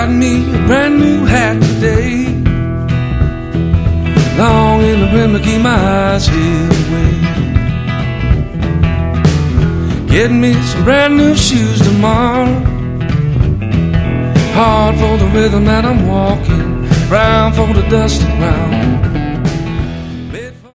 Got me a brand new hat today, long in the brim to keep my eyes hid away. Get me some brand new shoes tomorrow, hard for the rhythm that I'm walking, brown for the dusty ground.